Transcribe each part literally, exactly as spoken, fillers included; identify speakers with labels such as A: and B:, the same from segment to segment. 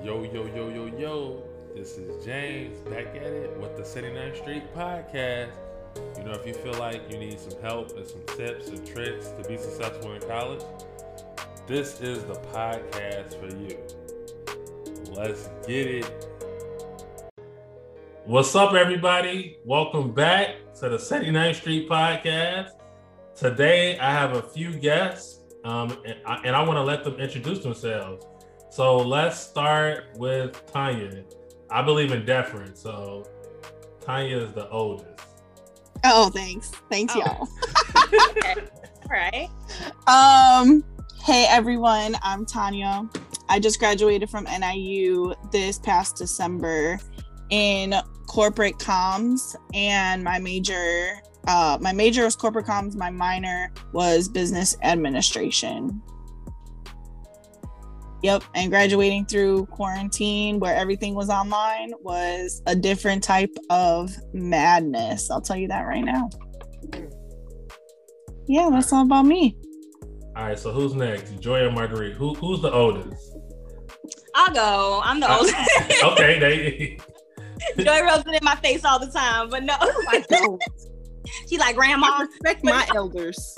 A: Yo, yo, yo, yo, yo. This is James back at it with the seventy-ninth Street Podcast. You know, if you feel like you need some help and some tips and tricks to be successful in college, this is the podcast for you. Let's get it. What's up, everybody? Welcome back to the seventy-ninth Street Podcast. Today, I have a few guests, um, and I, and I want to let them introduce themselves. So let's start with Tanya. I believe in deference, so Tanya is the oldest.
B: Oh, thanks. Thanks, oh. y'all.
C: Okay. All right.
B: Um, hey, everyone. I'm Tanya. I just graduated from N I U this past December in corporate comms, and my major, uh, my major was corporate comms. My minor was business administration. Yep, and graduating through quarantine where everything was online was a different type of madness. I'll tell you that right now. Yeah, that's all about me.
A: All right, so who's next? Joy or Marguerite? Who, who's the oldest?
C: I'll go. I'm the oldest.
A: Okay, they...
C: Joy rubs it in my face all the time, but no.
B: I don't.
C: She's like, Grandma.
B: I respect my elders.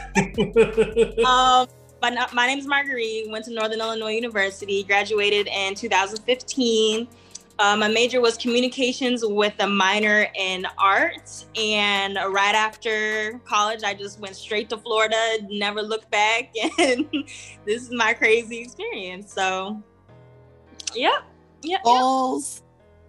C: um. My, my name is Marguerite, went to Northern Illinois University, graduated in two thousand fifteen. Uh, my major was communications with a minor in art. And right after college, I just went straight to Florida, never looked back. And this is my crazy experience. So, yep. Yep.
B: Goals.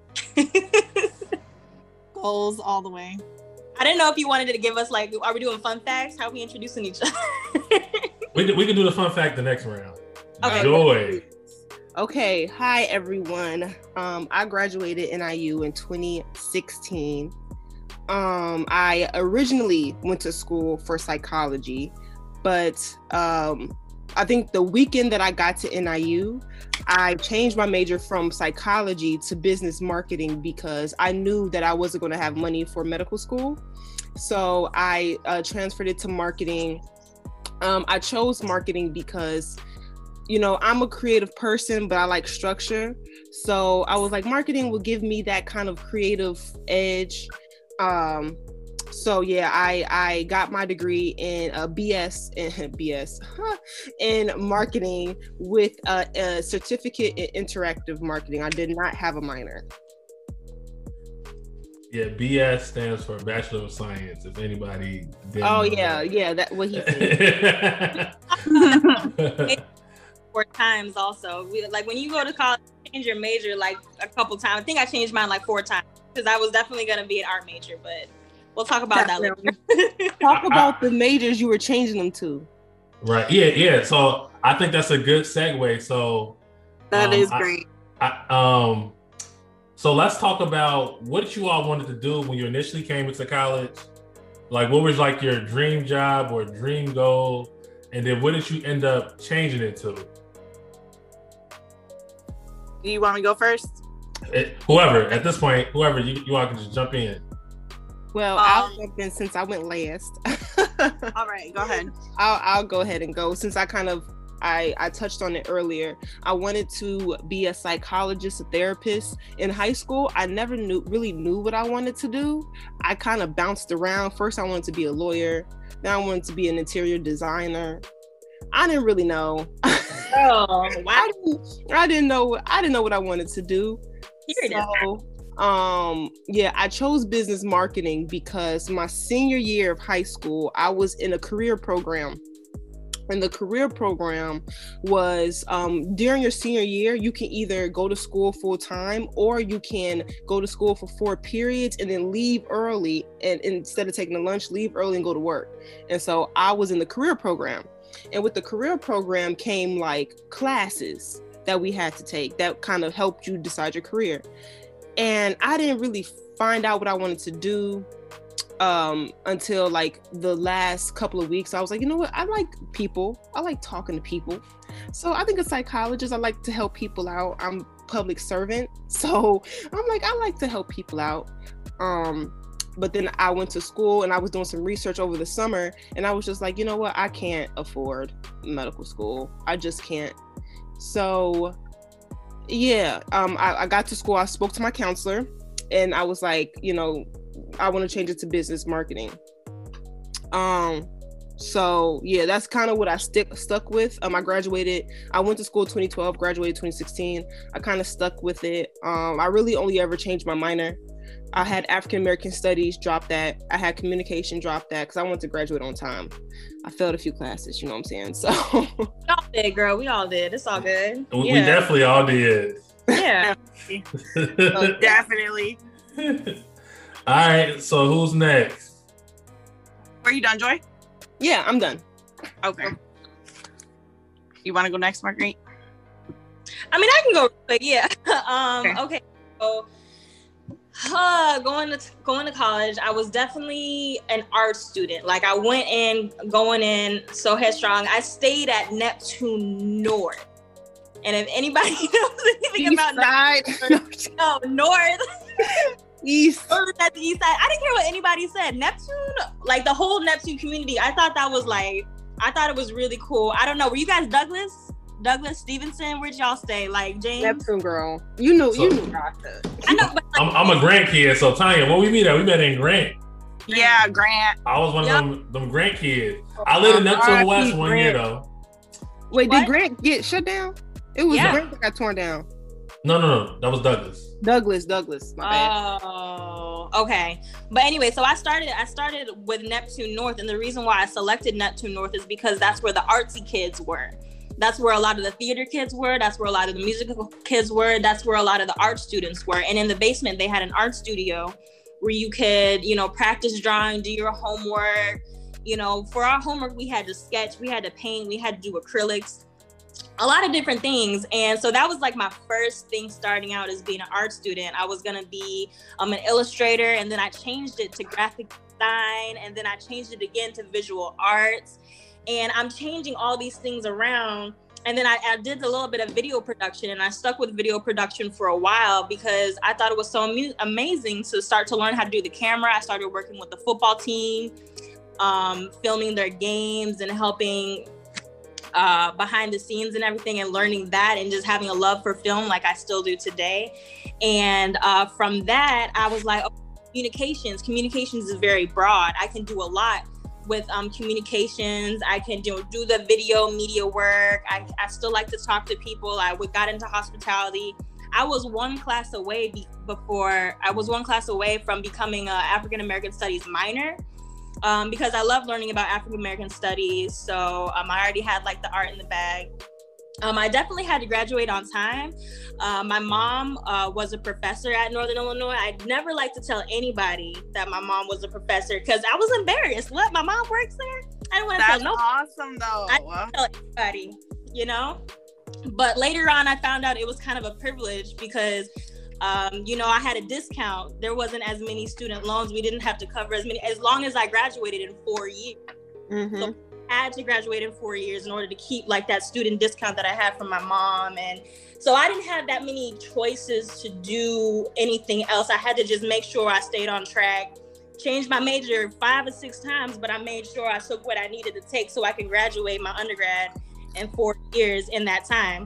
B: Goals all the way.
C: I didn't know if you wanted to give us, like, are we doing fun facts? How are we introducing each other?
A: We can, we can do the fun fact the next round.
C: Okay.
A: Joy.
D: Okay. Hi, everyone. Um, I graduated N I U in twenty sixteen. Um, I originally went to school for psychology, but um, I think the weekend that I got to N I U, I changed my major from psychology to business marketing because I knew that I wasn't going to have money for medical school. So I uh, transferred it to marketing. Um, I chose marketing because, you know, I'm a creative person, but I like structure. So I was like, marketing will give me that kind of creative edge. Um, so yeah, I, I got my degree in a B S in B S in marketing with a, a certificate in interactive marketing. I did not have a minor.
A: Yeah, B S stands for Bachelor of Science, if anybody didn't
D: Oh,
A: know
D: yeah,
A: that.
D: yeah, that what he said.
C: Four times also. We, like when you go to college, you change your major like a couple times. I think I changed mine like four times because I was definitely going to be an art major, but we'll talk about that later.
D: Talk about the majors you were changing them to.
A: Right, yeah, yeah. So I think that's a good segue. So
B: That
A: um,
B: is
A: I-
B: great.
A: I, um, so let's talk about what you all wanted to do when you initially came into college. Like, what was like your dream job or dream goal? And then what did you end up changing it to?
B: Do you want me to go first?
A: It, whoever, at this point, whoever, you, you all can just jump in.
D: Well,
C: Um,
D: I'll jump in since I went last.
B: All right, go ahead.
D: I'll I'll go ahead and go since I kind of I, I touched on it earlier. I wanted to be a psychologist, a therapist. In high school, I never knew really knew what I wanted to do. I kind of bounced around. First, I wanted to be a lawyer. Then I wanted to be an interior designer. I didn't really know.
C: Oh, wow.
D: I didn't, I didn't know. I didn't know what I wanted to do.
C: Here it is.
D: So, um, yeah, I chose business marketing because my senior year of high school, I was in a career program. And the career program was um, during your senior year, you can either go to school full time or you can go to school for four periods and then leave early. And instead of taking a lunch, leave early and go to work. And so I was in the career program. And with the career program came like classes that we had to take that kind of helped you decide your career. And I didn't really find out what I wanted to do um until like the last couple of weeks. I was like, you know what, I like people, I like talking to people, so I think a psychologist, I like to help people out. I'm a public servant, so I'm like, I like to help people out. Um but then I went to school and I was doing some research over the summer, and I was just like, you know what, I can't afford medical school, I just can't. So Yeah, um, I, I got to school. I spoke to my counselor, and I was like, you know, I want to change it to business marketing. Um, so yeah, that's kind of what I stick stuck with. Um, I graduated. I went to school twenty twelve, graduated twenty sixteen. I kind of stuck with it. Um, I really only ever changed my minor. I had African American Studies, dropped that. I had communication, dropped that because I wanted to graduate on time. I failed a few classes, you know what I'm saying? So
C: we all did, girl. We all did. It's all good.
A: We,
C: yeah.
A: we definitely all did.
C: Yeah.
B: So definitely.
A: All right. So who's next?
B: Are you done, Joy?
D: Yeah, I'm done.
B: Okay. You want to go next, Marguerite?
C: I mean, I can go real quick. Yeah. um,
B: Okay.
C: okay. So, uh, going to going to college, I was definitely an art student. Like I went in, going in so headstrong. I stayed at Neptune North, and if anybody knows anything
D: East
C: about
D: side.
C: North, no North,
D: East.
C: it was at the east side. I didn't care what anybody said. Neptune, like the whole Neptune community, I thought that was like, I thought it was really cool. I don't know. Were you guys Douglas? Douglas Stevenson? Where'd y'all stay? Like James?
D: Neptune girl. You know,
A: So-
D: you knew Rasta.
C: I know, but like,
A: I'm, I'm a Grant kid, so Tanya, where we meet at? We met in Grant.
B: Yeah, Grant.
A: I was one
C: Yep.
A: of them, them Grant kids. I lived in Neptune
B: R I P
A: West one year
B: Grant.
A: though.
D: Wait,
C: What?
D: did Grant get shut down? It was
C: Yeah.
D: Grant that got torn down.
A: No, no, no, that was Douglas.
D: Douglas, Douglas. My bad.
C: Oh, okay. But anyway, so I started I started with Neptune North, and the reason why I selected Neptune North is because that's where the artsy kids were. That's where a lot of the theater kids were. That's where a lot of the musical kids were. That's where a lot of the art students were. And in the basement, they had an art studio where you could, you know, practice drawing, do your homework. You know, for our homework, we had to sketch, we had to paint, we had to do acrylics, a lot of different things. And so that was like my first thing starting out as being an art student. I was gonna be um, an illustrator, and then I changed it to graphic design, and then I changed it again to visual arts. And I'm changing all these things around. And then I, I did a little bit of video production, and I stuck with video production for a while because I thought it was so amu- amazing to start to learn how to do the camera. I started working with the football team, um, filming their games and helping uh, behind the scenes and everything, and learning that and just having a love for film like I still do today. And uh, from that, I was like, oh, communications. Communications is very broad. I can do a lot with um, communications. I can do, do the video media work. I, I still like to talk to people. I w- got into hospitality. I was one class away be- before, I was one class away from becoming a African American Studies minor um, because I love learning about African American studies. So um, I already had like the art in the bag. Um, I definitely had to graduate on time. Uh, my mom uh, was a professor at Northern Illinois. I'd never like to tell anybody that my mom was a professor because I was embarrassed. What? My mom works there? I didn't want to tell
B: That's
C: nobody.
B: awesome, though.
C: I didn't tell anybody, you know? But later on, I found out it was kind of a privilege because, um, you know, I had a discount. There wasn't as many student loans. We didn't have to cover as many, as long as I graduated in four years.
D: Mm-hmm.
C: So I had to graduate in four years in order to keep like that student discount that I had from my mom. And so I didn't have that many choices to do anything else. I had to just make sure I stayed on track, changed my major five or six times, but I made sure I took what I needed to take so I could graduate my undergrad in four years in that time.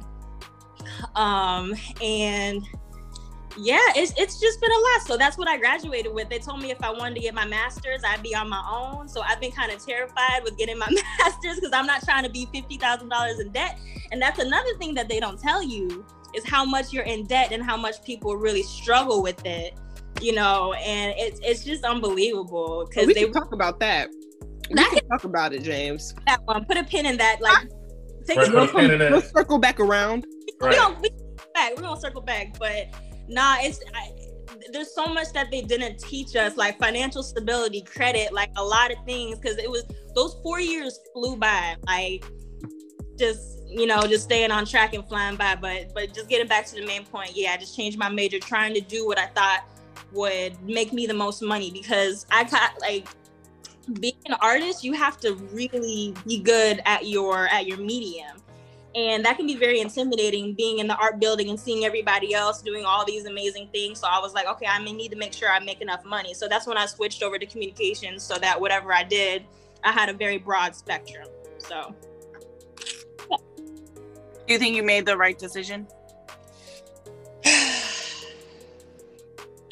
C: Um, and yeah, it's it's just been a lot. So that's what I graduated with. They told me if I wanted to get my master's, I'd be on my own. So I've been kind of terrified with getting my master's because I'm not trying to be fifty thousand dollars in debt. And that's another thing that they don't tell you is how much you're in debt and how much people really struggle with it, you know, and it's it's just unbelievable because
D: we
C: they
D: can talk about that. We
C: That
D: can talk about it, James.
C: that one. Put a pin in that. Like, take
A: Right,
C: it.
A: put a pin in
D: We'll
A: that.
D: circle back around.
C: We
A: Right.
C: gonna we back. We're gonna circle back, but nah, it's I, there's so much that they didn't teach us, like financial stability, credit, like a lot of things, because it was those four years flew by, like just you know just staying on track and flying by. But but just getting back to the main point, yeah, I just changed my major, trying to do what I thought would make me the most money because I got like. Being an artist, you have to really be good at your at your medium, and that can be very intimidating being in the art building and seeing everybody else doing all these amazing things. So I was like, okay, I may need to make sure I make enough money. So that's when I switched over to communications so that whatever I did, I had a very broad spectrum. So
B: Do you think you made the right decision?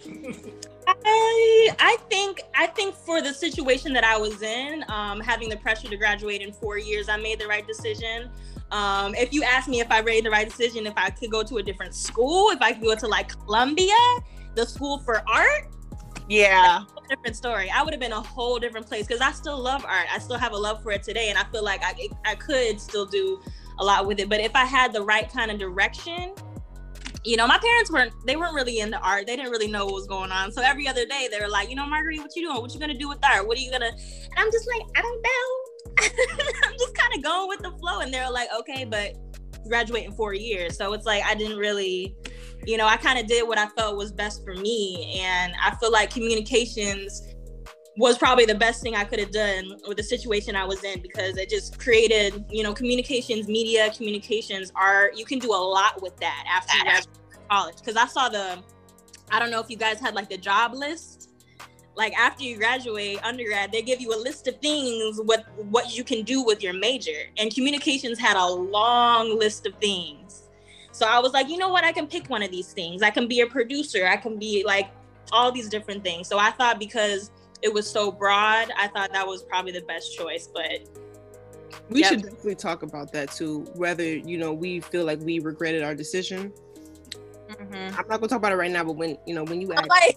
C: I I think I think for the situation that I was in, um, having the pressure to graduate in four years, I made the right decision. Um, if you ask me if I made the right decision, if I could go to a different school, if I could go to like Columbia, the school for art,
B: Yeah.
C: that's a different story. I would have been a whole different place because I still love art. I still have a love for it today, and I feel like I I could still do a lot with it. But if I had the right kind of direction, you know, my parents weren't, they weren't really into art. They didn't really know what was going on. So every other day they were like, you know, Marguerite, what you doing? What you gonna do with art? What are you gonna, and I'm just like, I don't know. I'm just kind of going with the flow. And they're like, okay, but graduate in four years. So it's like, I didn't really, you know, I kind of did what I felt was best for me. And I feel like communications was probably the best thing I could have done with the situation I was in, because it just created, you know, communications, media, communications, art. You can do a lot with that after you graduate from college. Because I saw the, I don't know if you guys had like the job list. Like after you graduate undergrad, they give you a list of things, what what you can do with your major. And communications had a long list of things. So I was like, you know what, I can pick one of these things. I can be a producer. I can be like all these different things. So I thought because it was so broad, I thought that was probably the best choice. But
D: we
C: yep.
D: should definitely talk about that too, whether, you know, we feel like we regretted our decision. Mm-hmm. I'm not gonna talk about it right now, but when, you know, when you ask,
C: like,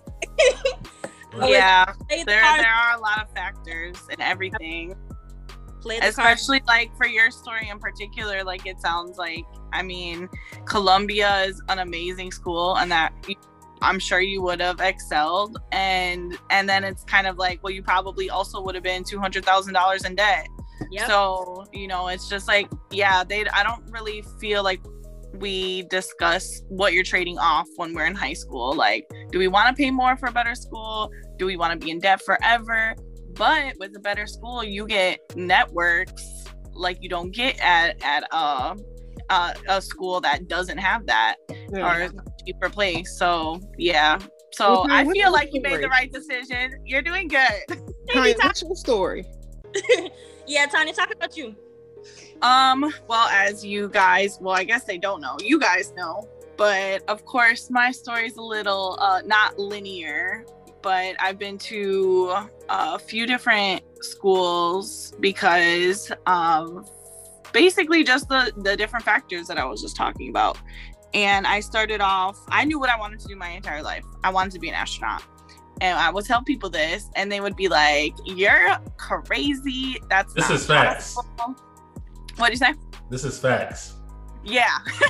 E: yeah,
C: there
E: there are a lot of factors in everything, especially like for your story in particular. Like it sounds like, I mean, Columbia is an amazing school, and that I'm sure you would have excelled, and and then it's kind of like, well, you probably also would have been two hundred thousand dollars in debt.
C: Yep.
E: So, you know, it's just like, yeah, they I don't really feel like we discuss what you're trading off when we're in high school. Like, do we want to pay more for a better school? Do we want to be in debt forever? But with a better school, you get networks like you don't get at at a a, a school that doesn't have that, yeah. or a cheaper place. So yeah. So okay, I feel like you made the right decision. You're doing good.
D: Tanya, what's your story?
C: Yeah, Tanya, talk about you.
E: Um, well, as you guys, well, I guess they don't know. You guys know. But of course, my story is a little uh, not linear. But I've been to a few different schools because um, basically just the, the different factors that I was just talking about. And I started off, I knew what I wanted to do my entire life. I wanted to be an astronaut. And I would tell people this, and they would be like, you're crazy. That's
A: This
E: not
A: is facts.
E: possible. What do you say?
A: This is facts.
E: Yeah.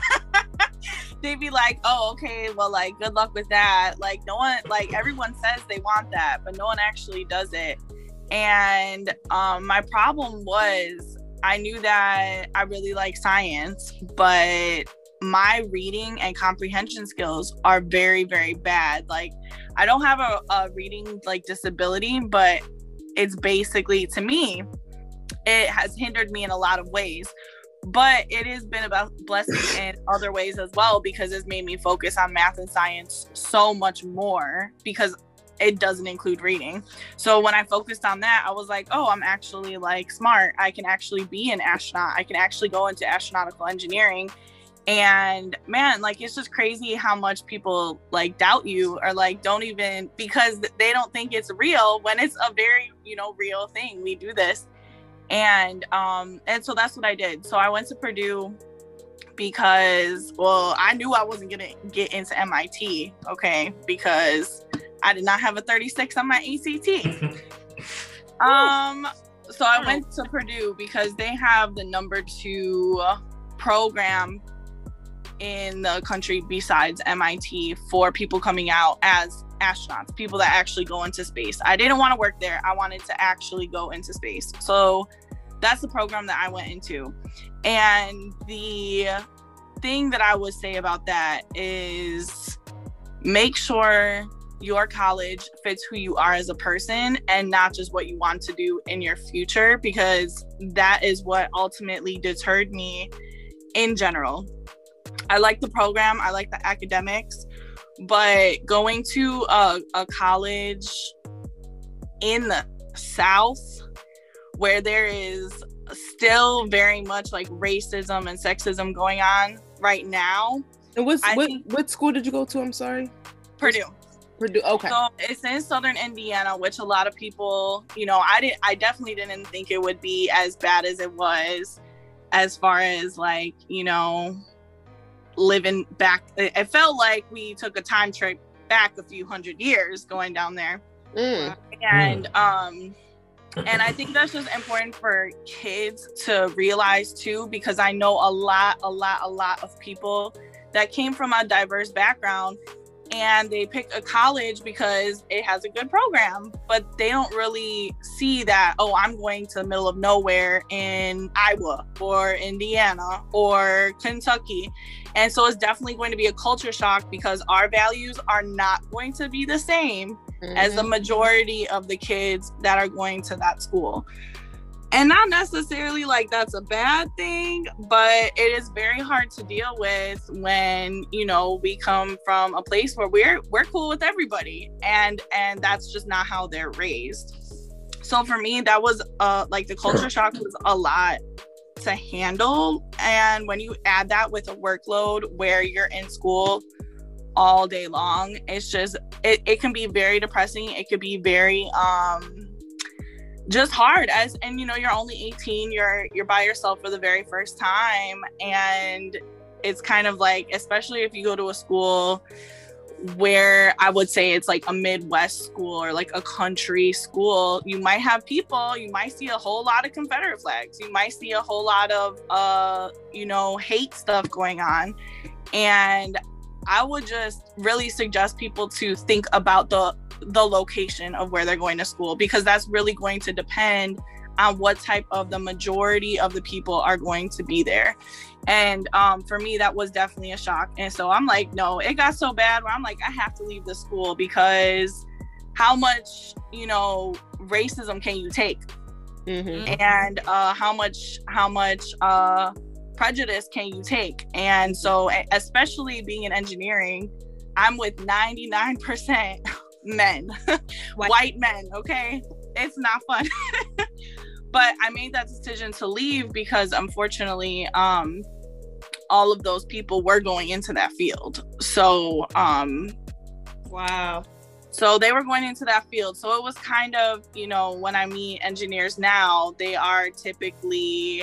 E: They'd be like, oh, okay, well, like, good luck with that. Like, no one, like, everyone says they want that, but no one actually does it. And um, my problem was, I knew that I really like science, but my reading and comprehension skills are very, very bad. Like, I don't have a, a reading, like, disability, but it's basically, to me, it has hindered me in a lot of ways. But it has been about blessing in other ways as well, because it's made me focus on math and science so much more, because it doesn't include reading. So when I focused on that, I was like, oh, I'm actually like smart. I can actually be an astronaut. I can actually go into astronautical engineering. And man, like, it's just crazy how much people like doubt you, or like don't even, because they don't think it's real, when it's a very, you know, real thing. We do this. And um and so that's what I did. So I went to Purdue because, well, I knew I wasn't gonna get into M I T, okay, because I did not have a thirty-six on my A C T. um so I went to Purdue because they have the number two program in the country besides M I T for people coming out as astronauts, people that actually go into space. I didn't want to work there. I wanted to actually go into space. So that's the program that I went into. And the thing that I would say about that is, make sure your college fits who you are as a person and not just what you want to do in your future, because that is what ultimately deterred me in general. I like the program, I like the academics, but going to a, a college in the South where there is still very much like racism and sexism going on right now.
D: And what's,
E: I
D: what
E: think,
D: what school did you go to? I'm sorry.
E: Purdue.
D: Purdue. Okay.
E: So it's in Southern Indiana, which a lot of people, you know, I didn't, I definitely didn't think it would be as bad as it was, as far as like, you know, living back. It felt like we took a time trip back a few hundred years going down there.
D: Mm.
E: And, um, and I think that's just important for kids to realize too, because I know a lot, a lot, a lot of people that came from a diverse background and they pick a college because it has a good program, but they don't really see that, oh, I'm going to the middle of nowhere in Iowa or Indiana or Kentucky. And so it's definitely going to be a culture shock because our values are not going to be the same mm-hmm. as the majority of the kids that are going to that school. And not necessarily like that's a bad thing, but it is very hard to deal with when, you know, we come from a place where we're we're cool with everybody, and and that's just not how they're raised. So for me, that was uh like the culture shock was a lot to handle. And when you add that with a workload where you're in school all day long, it's just it, it can be very depressing. It could be very um just hard as, and you know, you're only eighteen, you're you're by yourself for the very first time, and it's kind of like, especially if you go to a school where I would say it's like a Midwest school or like a country school, you might have people, you might see a whole lot of Confederate flags, you might see a whole lot of uh you know, hate stuff going on. And I would just really suggest people to think about the the location of where they're going to school, because that's really going to depend on what type of the majority of the people are going to be there. And um, for me, that was definitely a shock. And so I'm like, no, it got so bad where I'm like, I have to leave the school, because how much, you know, racism can you take? Mm-hmm. And uh, how much, how much uh, prejudice can you take? And so, especially being in engineering, I'm with ninety-nine percent men, white. white men, okay? It's not fun. But I made that decision to leave because unfortunately, um, all of those people were going into that field. So, um,
C: wow.
E: So they were going into that field. So it was kind of, you know, when I meet engineers now, they are typically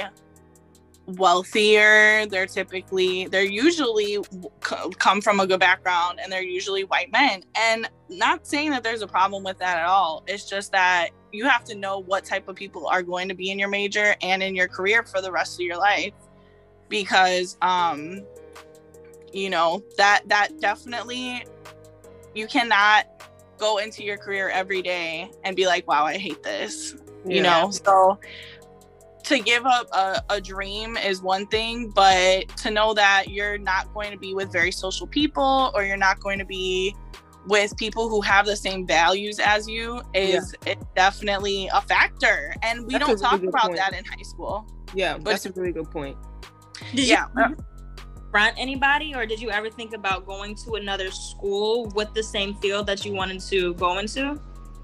E: wealthier. They're typically, they're usually c- come from a good background, and they're usually white men. And not saying that there's a problem with that at all. It's just that you have to know what type of people are going to be in your major and in your career for the rest of your life, because um you know, that that definitely, you cannot go into your career every day and be like, wow, I hate this. Yeah. You know, so to give up a, a dream is one thing, but to know that you're not going to be with very social people, or you're not going to be with people who have the same values as you is yeah. it's definitely a factor. And we that's don't talk really about point. that in high school.
D: Yeah, but that's a really good point.
C: Did
E: yeah.
C: you confront anybody, or did you ever think about going to another school with the same field that you wanted to go into?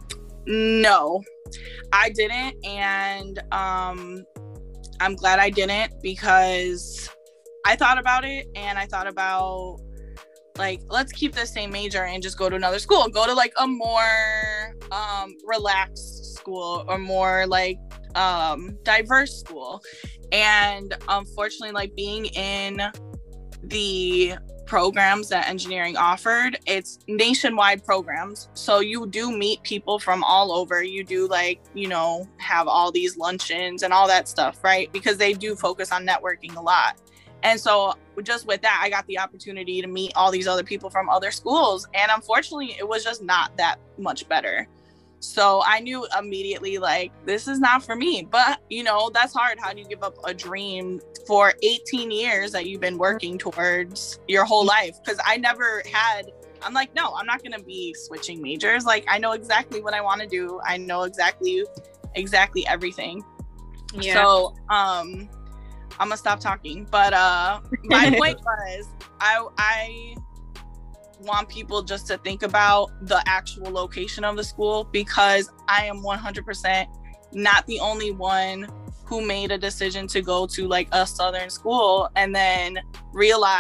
E: No, I didn't. And um, I'm glad I didn't, because I thought about it, and I thought about, like, let's keep the same major and just go to another school. Go to like a more um, relaxed school, or more like um, diverse school. And unfortunately, like, being in the programs that engineering offered, it's nationwide programs. So you do meet people from all over. You do, like, you know, have all these luncheons and all that stuff, right? Because they do focus on networking a lot. And so just with that, I got the opportunity to meet all these other people from other schools. And unfortunately, it was just not that much better. So I knew immediately, like, this is not for me. But, you know, that's hard. How do you give up a dream for eighteen years that you've been working towards your whole life? Because I never had, I'm like, no, I'm not going to be switching majors. Like, I know exactly what I want to do. I know exactly, exactly everything. Yeah. So, um, I'm gonna stop talking, but uh my point was I I want people just to think about the actual location of the school, because I am one hundred percent not the only one who made a decision to go to like a Southern school and then realized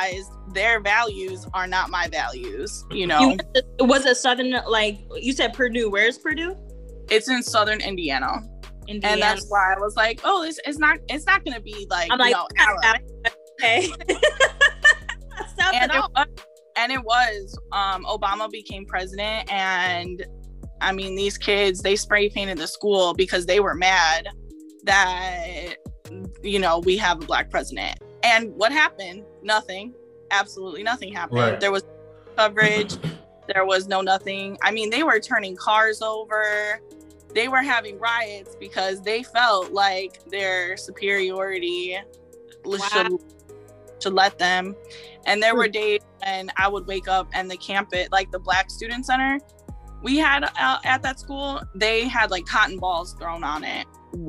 E: their values are not my values, you know.
C: You, was it Southern, like you said Purdue? Where's Purdue?
E: It's in Southern Indiana.
C: Indiana.
E: And that's why I was like, oh, this it's not it's not gonna be like,
C: I'm
E: you
C: like,
E: know, Alabama.
C: Okay.
E: and, it was, and it was um Obama became president, and I mean, these kids, they spray painted the school because they were mad that, you know, we have a black president. And what happened? Nothing. Absolutely nothing happened.
A: Right.
E: There was coverage. There was no nothing. I mean, they were turning cars over. They were having riots because they felt like their superiority
C: Wow.
E: should, should let them. And there were days when I would wake up and the campus, like the Black Student Center we had uh, at that school, they had like cotton balls thrown on it.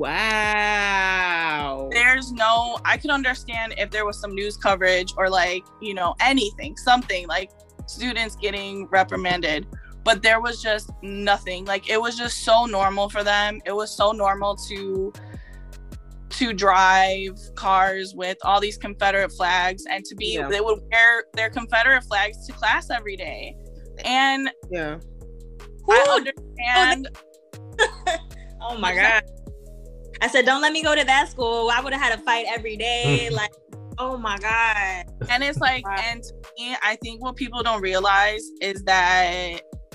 D: Wow.
E: There's no, I could understand if there was some news coverage or like, you know, anything, something like students getting reprimanded, but there was just nothing. Like, it was just so normal for them. It was so normal to to drive cars with all these Confederate flags and to be, yeah. they would wear their Confederate flags to class every day. And
D: yeah,
E: I understand.
C: Oh my God. I said, don't let me go to that school. I would have had a fight every day. Like, oh my God.
E: And it's like, wow. And to me, I think what people don't realize is that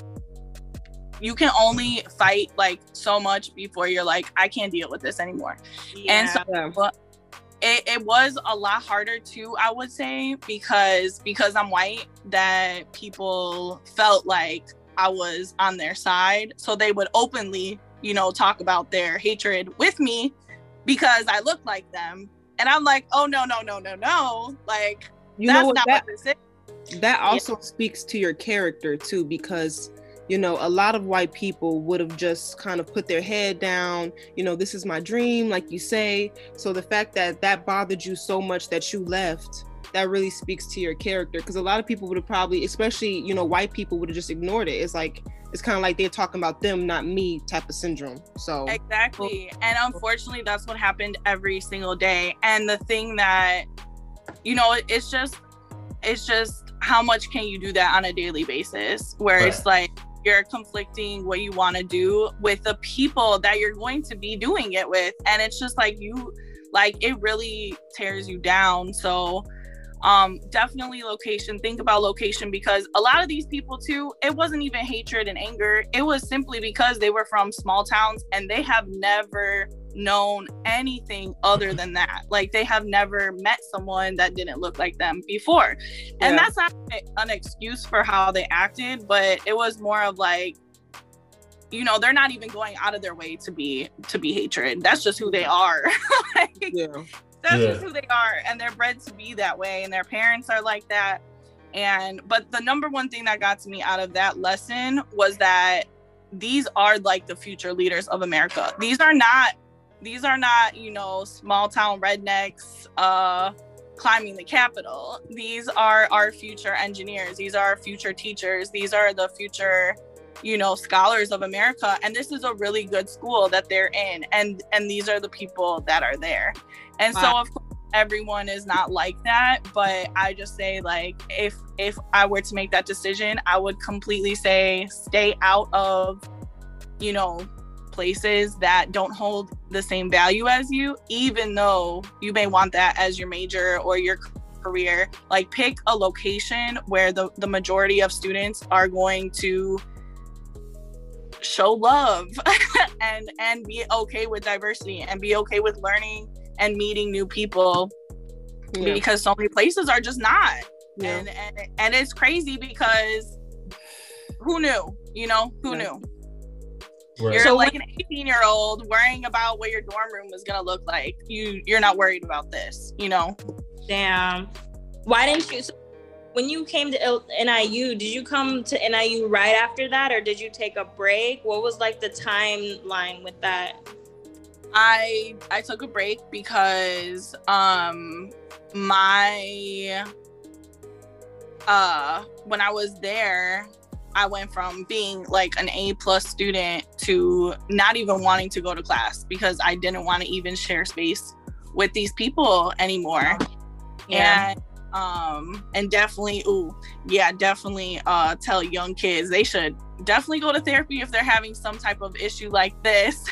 E: you can only fight like so much before you're like, I can't deal with this anymore. Yeah. And so yeah. it, it was a lot harder too, I would say, because because I'm white, that people felt like I was on their side. So they would openly, you know, talk about their hatred with me because I look like them. And I'm like, oh, no, no, no, no, no. Like, you that's know what, not
D: that,
E: what this is.
D: That also
E: yeah.
D: speaks to your character, too, because, you know, a lot of white people would have just kind of put their head down. You know, this is my dream, like you say. So the fact that that bothered you so much that you left, that really speaks to your character, because a lot of people would have probably, especially, you know, white people would have just ignored it. It's like, it's kind of like they're talking about them, not me type of syndrome. So
E: exactly. And unfortunately, that's what happened every single day. And the thing that, you know, it's just, it's just how much can you do that on a daily basis, where right. it's like you're conflicting what you want to do with the people that you're going to be doing it with. And it's just like you, like, it really tears you down. So Um, definitely location. Think about location, because a lot of these people too, it wasn't even hatred and anger. It was simply because they were from small towns and they have never known anything other than that. Like, they have never met someone that didn't look like them before. And yeah. that's not an excuse for how they acted, but it was more of like, you know, they're not even going out of their way to be to be hatred. That's just who they are. Like, yeah. That's yeah. just who they are, and they're bred to be that way, and their parents are like that. And but the number one thing that got to me out of that lesson was that these are like the future leaders of America. These are not, these are not, you know, small town rednecks uh, climbing the Capitol. These are our future engineers. These are our future teachers. These are the future, you know, scholars of America. And this is a really good school that they're in. And and these are the people that are there. And wow. so, of course, everyone is not like that. But I just say, like, if if I were to make that decision, I would completely say stay out of, you know, places that don't hold the same value as you, even though you may want that as your major or your career. Like, pick a location where the, the majority of students are going to show love and and be okay with diversity and be okay with learning and meeting new people, yeah. because so many places are just not. Yeah. And, and and it's crazy because who knew? You know, who yeah. knew? Right. You're so like an eighteen year old worrying about what your dorm room is gonna look like. You you're not worried about this, you know?
C: Damn. Why didn't you? So when you came to N I U, did you come to N I U right after that, or did you take a break? What was like the timeline with that?
E: I I took a break because um my uh when I was there, I went from being like an A plus student to not even wanting to go to class because I didn't want to even share space with these people anymore. Yeah. And Um, and definitely, ooh, yeah, definitely uh, tell young kids they should definitely go to therapy if they're having some type of issue like this.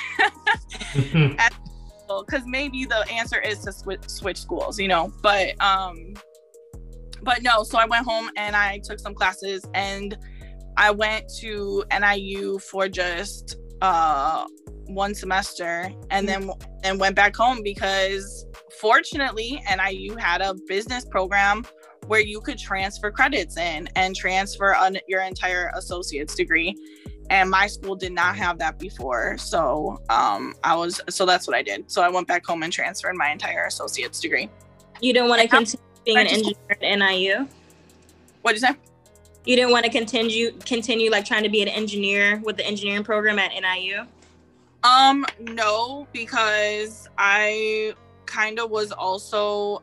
E: Because maybe the answer is to switch, switch schools, you know, but um, but no, so I went home and I took some classes and I went to N I U for just uh, one semester and then and went back home because fortunately N I U had a business program where you could transfer credits in and transfer on your entire associate's degree. And my school did not have that before. So um, I was, so that's what I did. So I went back home and transferred my entire associate's degree.
C: You didn't want to continue being an engineer at N I U?
E: What'd you say?
C: You didn't want to continue, continue like trying to be an engineer with the engineering program at N I U?
E: Um, no, because I kind of was also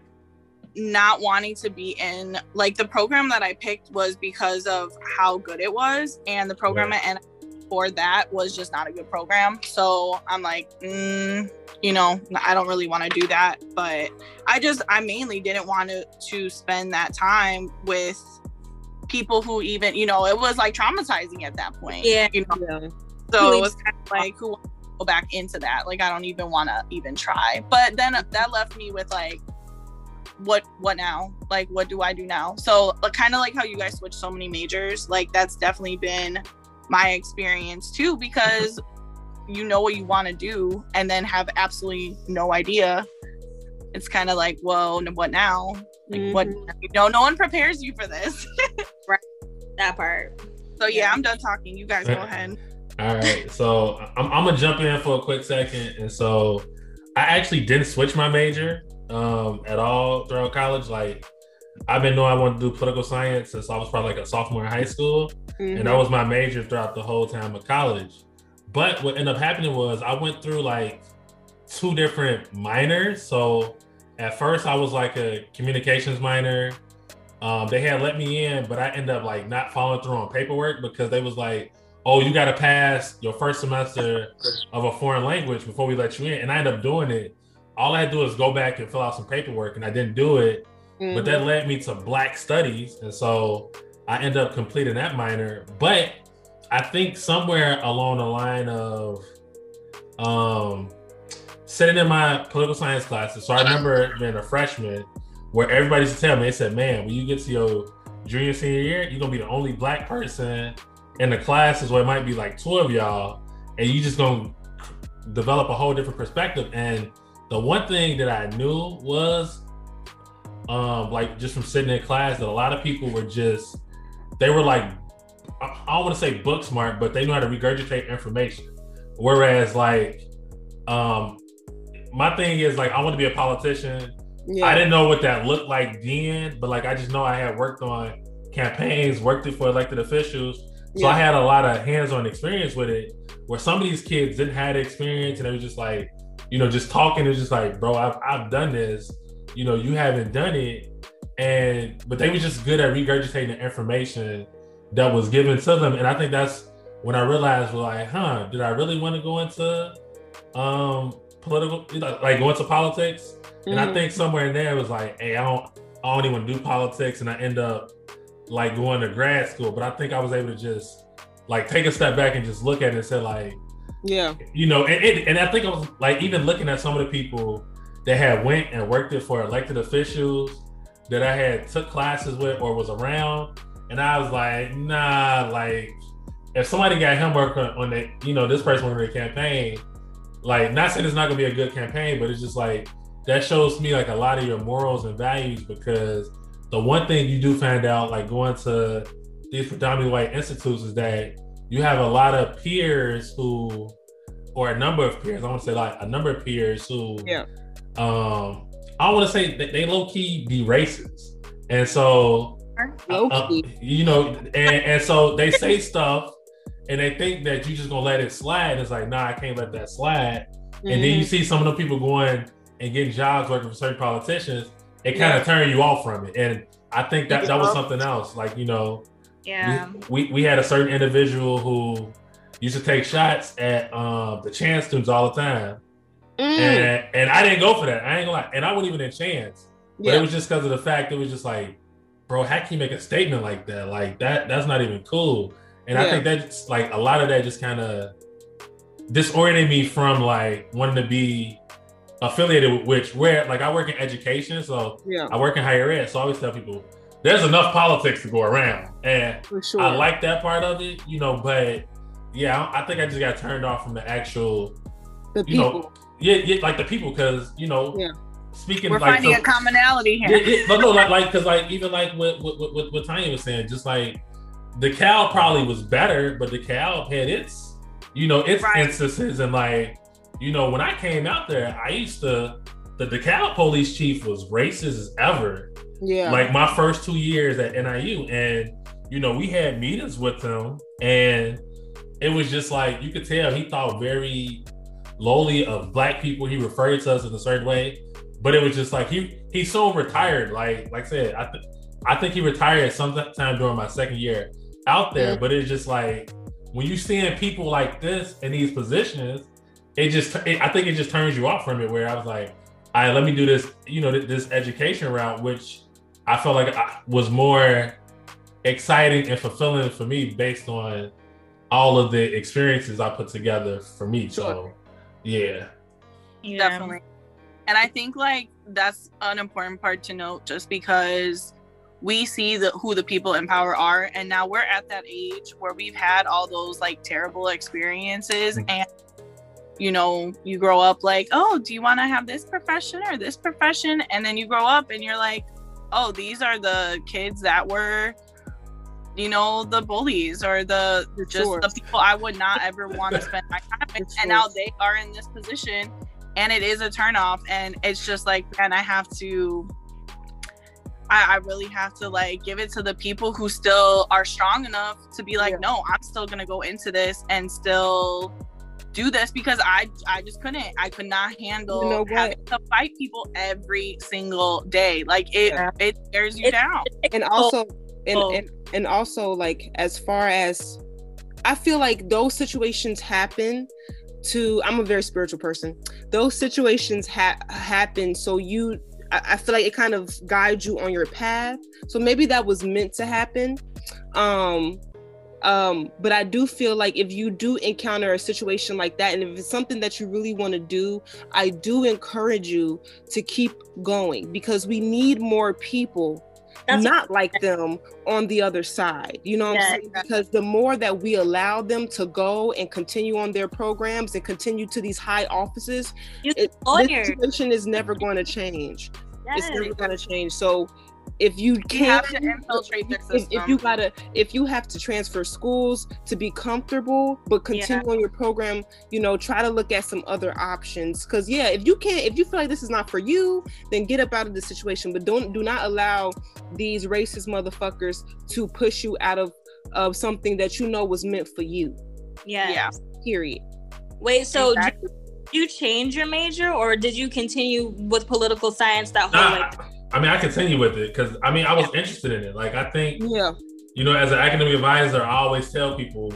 E: not wanting to be in, like, the program that I picked was because of how good it was, and the program
A: Right.
E: at N I U for that was just not a good program. So I'm like, mm, you know, I don't really want to do that. But I just, I mainly didn't want to to spend that time with people who even, you know, it was like traumatizing at that point.
C: Yeah.
E: You know,
D: Yeah.
E: so it was kind of like, who wants to go back into that? Like, I don't even want to even try. But then that left me with like, what what now? Like, what do I do now? So like, kind of like how you guys switch so many majors, like that's definitely been my experience too, because you know what you want to do and then have absolutely no idea. It's kind of like, well, what now? Like,
D: Mm-hmm.
E: what, you know, no one prepares you for this.
C: That part.
E: So yeah, I'm done talking. You guys go ahead.
A: All right, so I'm, I'm gonna jump in for a quick second. And so I actually didn't switch my major um, at all throughout college. Like, I've been knowing I wanted to do political science since I was probably like a sophomore in high school.
D: Mm-hmm.
A: And that was my major throughout the whole time of college. But what ended up happening was I went through like two different minors. So at first I was like a communications minor. Um, they had let me in, but I ended up like not following through on paperwork because they was like, oh, you got to pass your first semester of a foreign language before we let you in. And I ended up doing it. All I had to do was go back and fill out some paperwork, and I didn't do it.
D: Mm-hmm.
A: But that led me to Black Studies. And so I ended up completing that minor. But I think somewhere along the line of um, sitting in my political science classes. So I remember being a freshman where everybody used to tell me, they said, man, when you get to your junior, senior year, you're going to be the only Black person in the classes where it might be like two of y'all, and you just going to develop a whole different perspective. And the one thing that I knew was, um, like just from sitting in class, that a lot of people were just, they were like, I don't want to say book smart, but they know how to regurgitate information. Whereas like, um, my thing is like, I want to be a politician.
D: Yeah.
A: I didn't know what that looked like then, but like, I just know I had worked on campaigns, worked it for elected officials. So
D: Yeah.
A: I had a lot of hands-on experience with it, where some of these kids didn't have the experience, and they were just like, you know, just talking. It's just like, bro, I've, I've done this, you know, you haven't done it. And, but they were just good at regurgitating the information that was given to them. And I think that's when I realized, well, like, huh, did I really want to go into um, political, like go into politics? And
D: Mm-hmm.
A: I think somewhere in there it was like, hey, I don't, I don't even do politics. And I end up like going to grad school. But I think I was able to just like take a step back and just look at it and say like,
D: Yeah.
A: you know, and, and, and I think I was like, even looking at some of the people that had went and worked it for elected officials that I had took classes with or was around. And I was like, nah, like if somebody got him working on the, you know, this person working on the campaign, like not saying it's not gonna be a good campaign, but it's just like, that shows me like a lot of your morals and values, because the one thing you do find out, like going to these predominantly white institutes, is that you have a lot of peers who, or a number of peers, I want to say like a number of peers who,
D: Yeah.
A: um, I want to say that they low key be racist. And so,
D: Low
A: uh,
D: key.
A: you know, and, and so they say stuff and they think that you just gonna let it slide. It's like, nah, I can't let that slide.
D: Mm-hmm.
A: And then you see some of the people going and getting jobs working for certain politicians, it kind of turn you off from it. And I think that that was something else. Like, you know,
C: Yeah.
A: we, we, we had a certain individual who used to take shots at um, the Chance students all the time.
D: Mm.
A: And and I didn't go for that. I ain't gonna lie. And I wasn't even in Chance. But yeah. It was just because of the fact it was just like, bro, how can you make a statement like that? Like that, that's not even cool. And yeah. I think that's like a lot of that just kind of disoriented me from like wanting to be affiliated with which where like I work in education, so yeah. I work in higher ed. So I always tell people there's enough politics to go around, and For sure. I like that part of it, you know. But yeah, I, I think I just got turned off from the actual,
D: the
A: you
D: people.
A: know, yeah, yeah, like the people, because you know,
E: yeah.
A: speaking,
E: we're
A: like,
E: finding
A: so,
E: a commonality here.
A: Yeah, yeah, but no, like, like, because like even like what what what, what Tanya was saying, just like DeKalb probably was better, but DeKalb had its, you know, its right. instances, and like, you know, when I came out there, I used to, the DeKalb police chief was racist as ever.
D: Yeah.
A: Like my first two years at N I U, and you know, we had meetings with him, and it was just like you could tell he thought very lowly of Black people. He referred to us in a certain way, but it was just like he he soon retired. Like like I said, I think I think he retired sometime during my second year out there. Mm-hmm. But it's just like when you seeing people like this in these positions, it just it, I think it just turns you off from it. Where I was like, all right, let me do this, you know, this education route, which I felt like I was more exciting and fulfilling for me based on all of the experiences I put together for me. Sure. So, yeah.
E: yeah. Definitely. And I think like that's an important part to note, just because we see the who the people in power are, and now we're at that age where we've had all those like terrible experiences, mm-hmm. and you know, you grow up like, oh, do you want to have this profession or this profession? And then you grow up and you're like, oh, these are the kids that were, you know, the bullies or the For just sure. the people I would not ever want to spend my time with. And now they are in this position, and it is a turnoff. And it's just like, man, I have to, I, I really have to like give it to the people who still are strong enough to be like, yeah. no, I'm still going to go into this and still do this, because I I just couldn't. I could not handle
D: you know
E: having to fight people every single day. Like it yeah. it tears you it, down.
D: And also and, and and also like as far as I feel like those situations happen to I'm a very spiritual person. Those situations ha- happen so you I, I feel like it kind of guides you on your path. So maybe that was meant to happen. Um Um, but I do feel like if you do encounter a situation like that, and if it's something that you really want to do, I do encourage you to keep going, because we need more people That's not like them on the other side. You know what yeah, I'm saying? Exactly. Because the more that we allow them to go and continue on their programs and continue to these high offices, it, this situation is never going to change. Yes. It's never going to change. So if you can
E: have to infiltrate their system.
D: If, if you gotta, if you have to transfer schools to be comfortable, but continue yeah. on your program, you know, try to look at some other options. Because yeah, if you can't, if you feel like this is not for you, then get up out of the situation. But don't, do not allow these racist motherfuckers to push you out of of something that you know was meant for you.
C: Yeah.
E: Yeah.
D: Period.
C: Wait, so exactly. did you change your major, or did you continue with political science that whole
A: nah, like? I mean, I continue with it because I mean, I was interested in it. Like, I think,
D: yeah,
A: you know, as an academic advisor, I always tell people,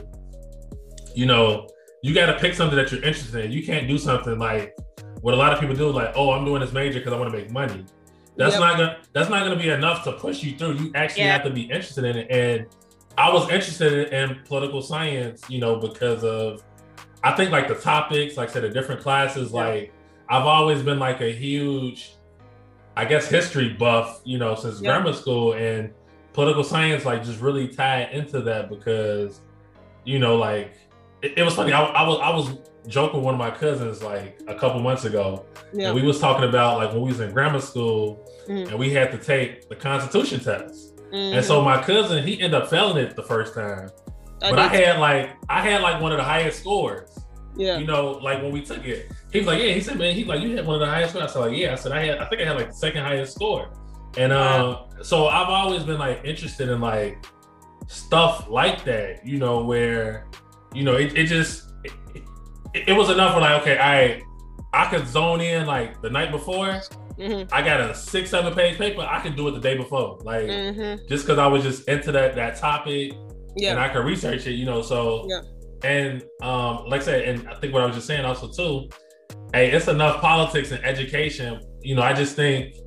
A: you know, you got to pick something that you're interested in. You can't do something like what a lot of people do, like, oh, I'm doing this major because I want to make money. That's yep. not gonna. That's not gonna be enough to push you through. You actually yeah. have to be interested in it. And I was interested in political science, you know, because of, I think like the topics, like I said, the different classes. Yeah. Like, I've always been like a huge, I guess, history buff, you know, since yeah. grammar school, and political science like just really tied into that because, you know, like it, it was funny. I, I was I was joking with one of my cousins like a couple months ago, yeah. and we was talking about like when we was in grammar school mm-hmm. and we had to take the Constitution test, mm-hmm. and so my cousin, he ended up failing it the first time, I but I had like I had like one of the highest scores.
D: Yeah.
A: You know, like when we took it, he was like, yeah, he said, man, he's like, you had one of the highest scores. I said, like, yeah. I said, I had, I think I had like the second highest score. And um, so I've always been like interested in like stuff like that, you know, where, you know, it, it just, it, it, it was enough for like, okay, I, I could zone in like the night before. Mm-hmm. I got a six, seven page paper. I could do it the day before. Like, mm-hmm. just cause I was just into that, that topic yeah. and I could research it, you know, so.
D: Yeah.
A: And um, like I said, and I think what I was just saying also too, hey, it's enough politics and education. You know, I just think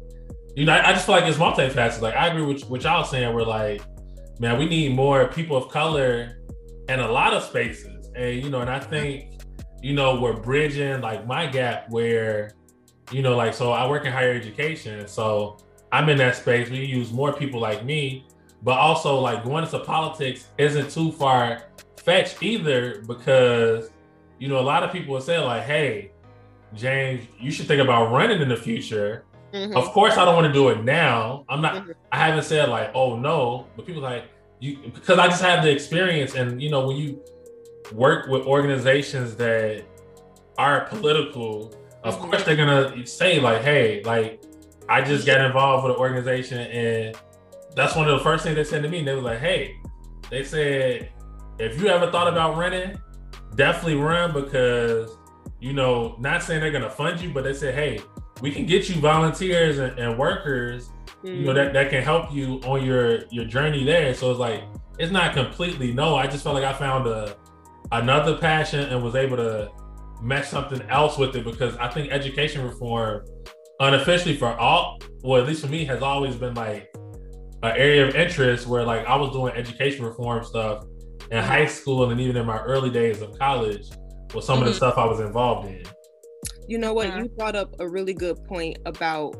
A: you know, I, I just feel like it's multifaceted. Like I agree with what y'all saying. We're like, man, we need more people of color in a lot of spaces, and you know, and I think, you know, we're bridging like my gap where, you know, like so I work in higher education, so I'm in that space. We use more people like me, but also like going into politics isn't too far fetched either, because, you know, a lot of people will say like, hey, James, you should think about running in the future. Mm-hmm. Of course, I don't want to do it now. I'm not, mm-hmm. I haven't said like, oh no, but people like you, because I just have the experience. And, you know, when you work with organizations that are political, of mm-hmm. course they're going to say like, hey, like I just got involved with an organization, and that's one of the first things they said to me. They were like, hey, they said, if you ever thought about running, definitely run, because, you know, not saying they're going to fund you, but they said, hey, we can get you volunteers and, and workers, mm-hmm. you know, that, that can help you on your, your journey there. So it's like, it's not completely no. I just felt like I found a another passion and was able to mesh something else with it, because I think education reform, unofficially for all, well, at least for me, has always been like an area of interest where like I was doing education reform stuff in high school and even in my early days of college was some mm-hmm. of the stuff I was involved in.
D: You know what? You brought up a really good point about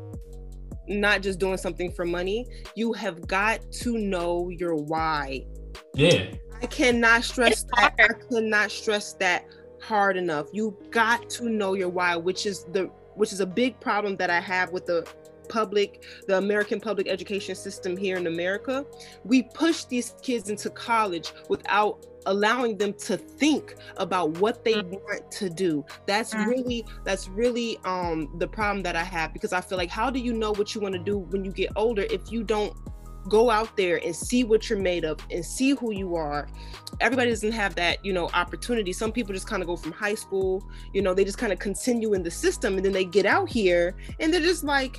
D: not just doing something for money. You have got to know your why.
A: Yeah.
D: I cannot stress that. I cannot stress that hard enough. You got to know your why, which is the which is a big problem that I have with the public, the American public education system here in America. We push these kids into college without allowing them to think about what they mm-hmm. want to do. That's mm-hmm. really, that's really um, the problem that I have, because I feel like, how do you know what you want to do when you get older if you don't go out there and see what you're made of and see who you are? Everybody doesn't have that, you know, opportunity. Some people just kind of go from high school, you know, they just kind of continue in the system, and then they get out here and they're just like,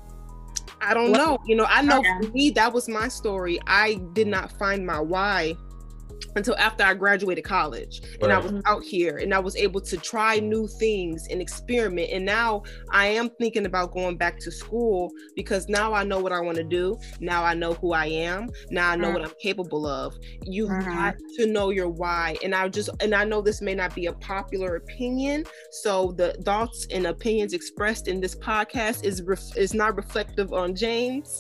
D: I don't know. You know, I know for me, that was my story. I did not find my why until after I graduated college, and right. I was out here and I was able to try new things and experiment. And now I am thinking about going back to school, because now I know what I want to do. Now I know who I am. Now I know mm-hmm. what I'm capable of. You've mm-hmm. got to know your why. And I just, and I know this may not be a popular opinion, so the thoughts and opinions expressed in this podcast is ref- is not reflective on James.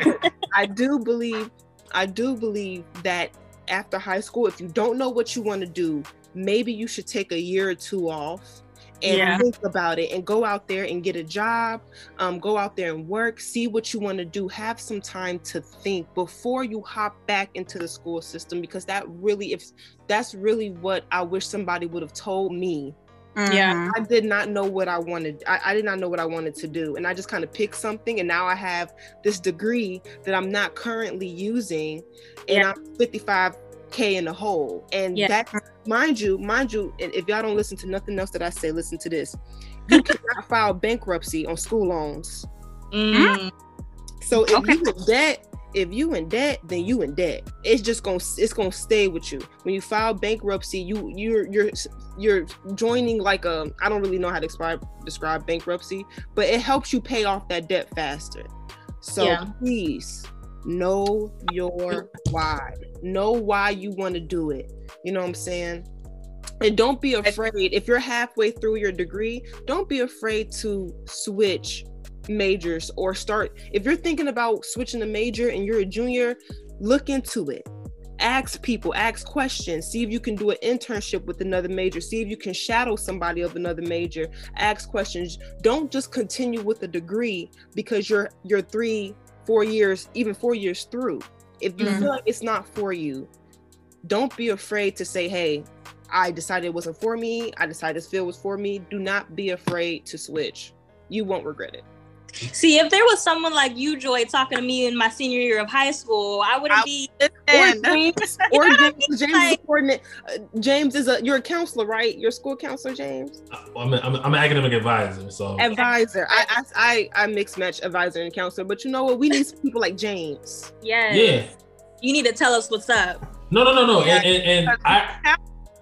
D: I do believe, I do believe that after high school, if you don't know what you want to do, maybe you should take a year or two off and yeah. think about it and go out there and get a job, um, go out there and work, see what you want to do, have some time to think before you hop back into the school system, because that really, if that's really what I wish somebody would have told me.
C: Yeah,
D: I did not know what I wanted. I, I did not know what I wanted to do. And I just kind of picked something. And now I have this degree that I'm not currently using. And yeah. I'm fifty-five K in the hole. And yeah. that, mind you, mind you, if y'all don't listen to nothing else that I say, listen to this. You cannot file bankruptcy on school loans.
C: Mm.
D: So if okay. you in debt, if you in debt, then you in debt. It's just gonna it's gonna stay with you. When you file bankruptcy, you you're you're you're joining like a, I don't really know how to describe describe bankruptcy, but it helps you pay off that debt faster. So yeah. please know your why. Know why you want to do it. You know what I'm saying? And don't be afraid. If you're halfway through your degree, don't be afraid to switch majors or start. If you're thinking about switching a major and you're a junior, look into it. Ask people, ask questions, see if you can do an internship with another major, see if you can shadow somebody of another major. Ask questions. Don't just continue with a degree because you're you're three, four years, even four years through. If you mm-hmm. feel like it's not for you, don't be afraid to say, hey, I decided it wasn't for me. I decided this field was for me. Do not be afraid to switch. You won't regret it.
C: See, if there was someone like you, Joy, talking to me in my senior year of high school, I wouldn't I be.
D: Or James, or James, James, like, is uh, James is a. You're a counselor, right? You're a school counselor, James.
A: I'm, a, I'm, I'm an academic advisor, so
D: advisor. I, I I I mix match advisor and counselor, but you know what? We need some people like James.
C: Yes.
A: Yeah.
C: You need to tell us what's up.
A: No, no, no, no, yeah. and, and, and I.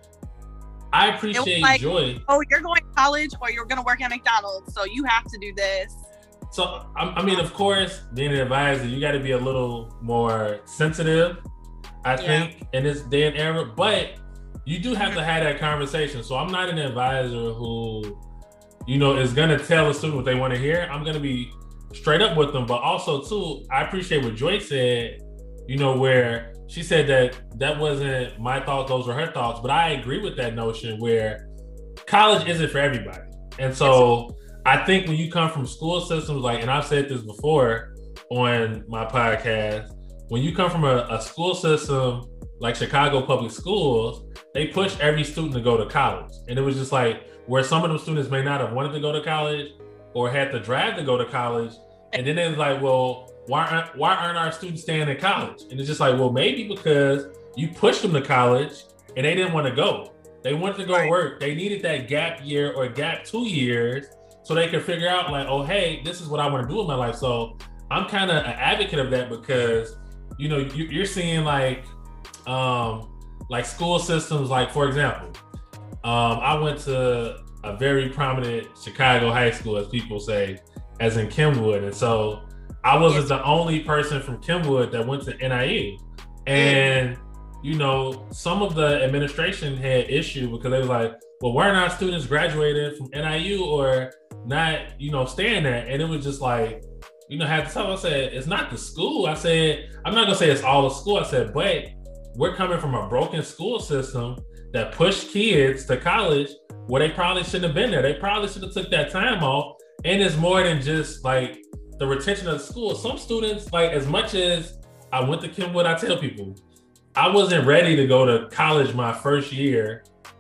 A: I appreciate
E: like,
A: Joy.
E: Oh, you're going to college or you're going to work at McDonald's, so you have to do this.
A: So, I, I mean, of course, being an advisor, you got to be a little more sensitive, I think, yeah. in this day and era. But you do have to have that conversation. So I'm not an advisor who, you know, is going to tell a student what they want to hear. I'm going to be straight up with them. But also, too, I appreciate what Joy said, you know, where she said that that wasn't my thoughts, those were her thoughts. But I agree with that notion where college isn't for everybody. And so I think when you come from school systems, like, and I've said this before on my podcast, when you come from a, a school system like Chicago Public Schools, they push every student to go to college. And it was just like where some of them students may not have wanted to go to college or had to drive to go to college. And then it's like, well, why aren't, why aren't our students staying in college? And it's just like, well, maybe because you pushed them to college and they didn't want to go. They wanted to go right. work. They needed that gap year or gap two years so they could figure out like, oh, hey, this is what I want to do in my life. So I'm kind of an advocate of that because, you know, you, you're seeing like, um, like school systems, like, for example, um, I went to a very prominent Chicago high school, as people say, as in Kenwood. And so I wasn't the only person from Kenwood that went to N I U. And, you know, some of the administration had issue because they were like, well, why aren't our students graduating from N I U or not, you know, staying there? And it was just like, you know, I had to tell them, I said, it's not the school. I said, I'm not gonna say it's all the school. I said, but we're coming from a broken school system that pushed kids to college where they probably shouldn't have been there. They probably should have took that time off. And it's more than just like the retention of the school. Some students, like as much as I went to Kenwood, I tell people, I wasn't ready to go to college my first year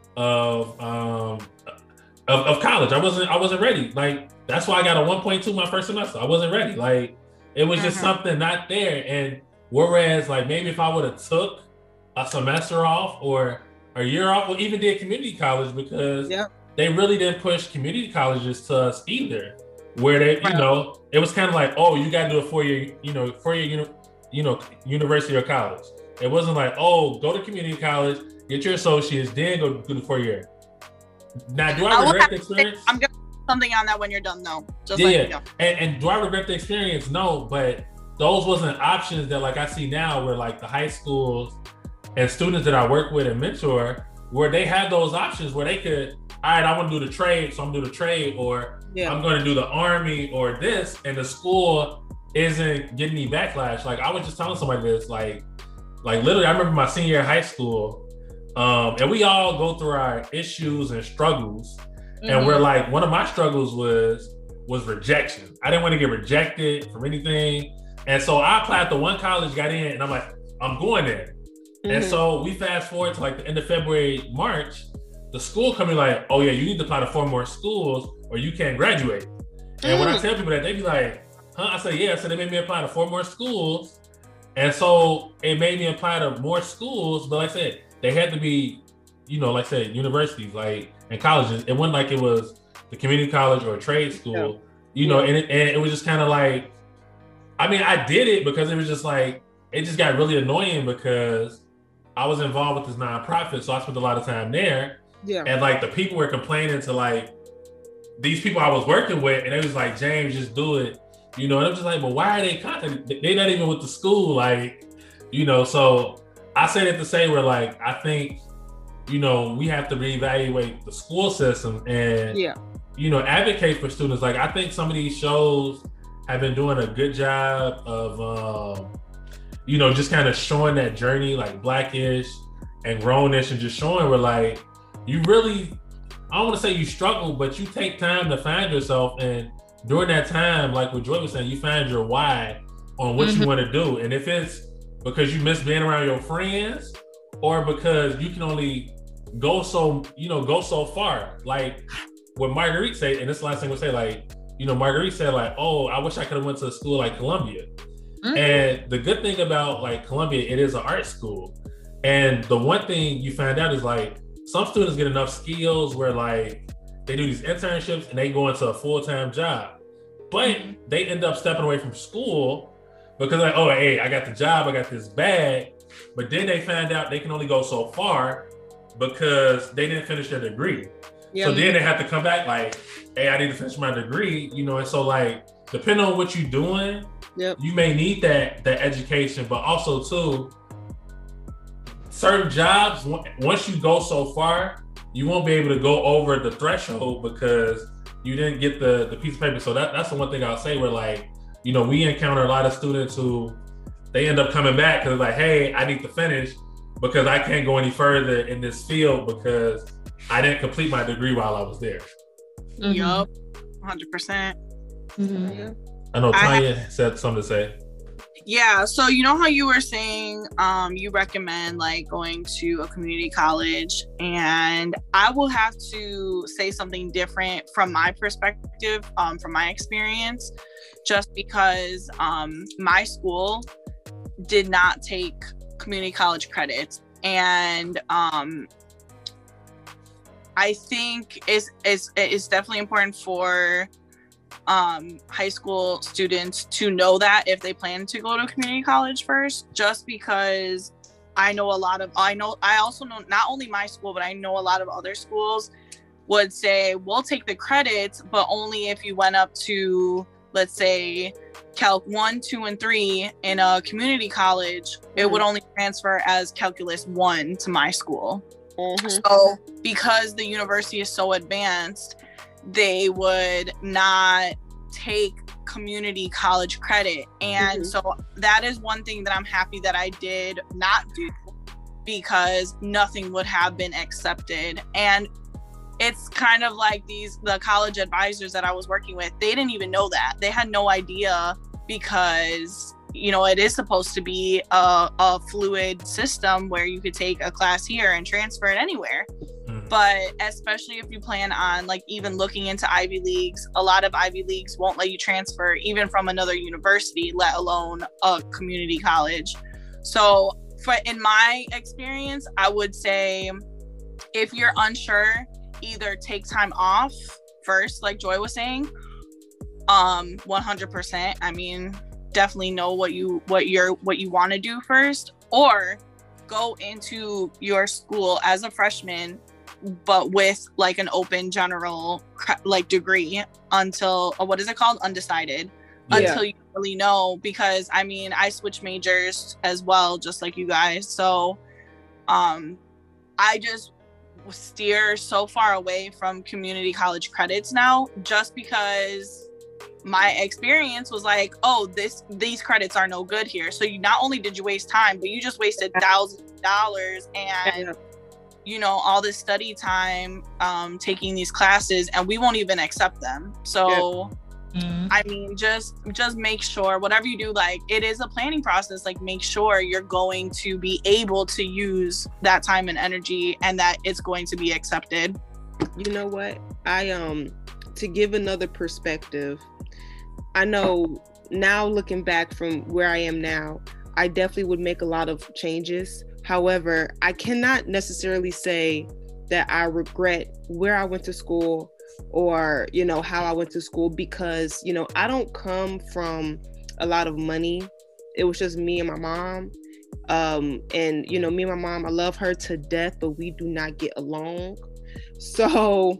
A: of um of, of college. I wasn't I wasn't ready. Like that's why I got a one point two my first semester. I wasn't ready. Like it was just uh-huh. something not there. And whereas like maybe if I would have took a semester off or a year off, or even did community college because yep. they really didn't push community colleges to us either. Where they, right. you know, it was kind of like, oh, you got to do a four-year, you know, four-year, you know, university or college. It wasn't like, oh, go to community college, get your associates, then go do the four-year. Now, do I, I regret the experience?
E: I'm gonna put something on that when you're done, though. Just
A: yeah,
E: like
A: yeah.
E: you know.
A: and, and do I regret the experience? No, but those wasn't options that like I see now where like the high schools and students that I work with and mentor, where they have those options where they could, all right, I want to do the trade, so I'm gonna do the trade, or yeah. I'm going to do the army or this, and the school isn't getting any backlash. Like I was just telling somebody this, like, like literally, I remember my senior year of high school, um, and we all go through our issues and struggles, mm-hmm. and we're like, one of my struggles was was rejection. I didn't want to get rejected from anything, and so I applied to one college, got in, and I'm like, I'm going there. Mm-hmm. And so we fast forward to like the end of February, March, the school coming like, oh yeah, you need to apply to four more schools or you can't graduate. And mm. when I tell people that, they be like, huh? I say, yeah. So they made me apply to four more schools. And so it made me apply to more schools. But like I said, they had to be, you know, like I said, universities, like, and colleges. It wasn't like it was the community college or a trade school, yeah. you know, and it, and it was just kind of like, I mean, I did it because it was just like, it just got really annoying because I was involved with this nonprofit. So I spent a lot of time there. Yeah. And like the people were complaining to like these people I was working with, and it was like, James, just do it. You know, and I'm just like, but why are they contacting? They're not even with the school. Like, you know, so I say that to say where like, I think, you know, we have to reevaluate the school system and, yeah. you know, advocate for students. Like, I think some of these shows have been doing a good job of, um, you know, just kind of showing that journey, like Blackish and Grownish, and just showing where like, you really, I don't want to say you struggle, but you take time to find yourself. And during that time, like what Joy was saying, you find your why on what mm-hmm. you want to do. And if it's because you miss being around your friends or because you can only go so, you know, go so far. Like what Marguerite said, and this last thing we'll say, like, you know, Marguerite said like, oh, I wish I could have went to a school like Columbia. Mm-hmm. And the good thing about like Columbia, it is an art school. And the one thing you find out is like, some students get enough skills where like they do these internships and they go into a full-time job, but they end up stepping away from school because like, oh, hey, I got the job, I got this bag, but then they find out they can only go so far because they didn't finish their degree. Yeah. So then they have to come back like, hey, I need to finish my degree, you know, and so like depending on what you're doing,
D: yep.
A: you may need that that education, but also too, certain jobs, once you go so far, you won't be able to go over the threshold because you didn't get the, the piece of paper. So that, that's the one thing I'll say where, like, you know, we encounter a lot of students who they end up coming back because like, hey, I need to finish because I can't go any further in this field because I didn't complete my degree while I was there.
E: Mm-hmm. Yup, one hundred percent.
C: Mm-hmm.
A: I know Tanya
E: I have,
A: said something to say.
E: Yeah, so you know how you were saying um, you recommend like going to a community college, and I will have to say something different from my perspective, um, from my experience, just because um, my school did not take community college credits, and um, I think it's, it's, it's definitely important for um high school students to know that if they plan to go to community college first, just because I know a lot of I know I also know not only my school, but I know a lot of other schools would say we'll take the credits, but only if you went up to, let's say, Calc one, two, and three in a community college. Mm-hmm. It would only transfer as Calculus one to my school. Mm-hmm. So because the university is so advanced, they would not take community college credit. And mm-hmm. so that is one thing that I'm happy that I did not do, because nothing would have been accepted. And it's kind of like these, the college advisors that I was working with, they didn't even know that. They had no idea, because, you know, it is supposed to be a, a fluid system where you could take a class here and transfer it anywhere. Mm. But especially if you plan on like even looking into Ivy Leagues, a lot of Ivy Leagues won't let you transfer even from another university, let alone a community college. So for in my experience, I would say if you're unsure, either take time off first, like Joy was saying, um, one hundred percent. I mean, definitely know what you what you're what you want to do first, or go into your school as a freshman, but with like an open general like degree until, or what is it called, undecided, yeah. until you really know. Because I mean, I switched majors as well, just like you guys. So, um, I just steer so far away from community college credits now, just because my experience was like, oh, this these credits are no good here. So you not only did you waste time, but you just wasted thousands of dollars and yeah. you know, all this study time um taking these classes, and we won't even accept them. So yeah. mm-hmm. I mean, just just make sure whatever you do, like, it is a planning process. Like, make sure you're going to be able to use that time and energy, and that it's going to be accepted.
D: You know what? I um to give another perspective, I know now, looking back from where I am now, I definitely would make a lot of changes. However, I cannot necessarily say that I regret where I went to school or, you know, how I went to school, because, you know, I don't come from a lot of money. It was just me and my mom. Um, and, you know, me and my mom, I love her to death, but we do not get along. So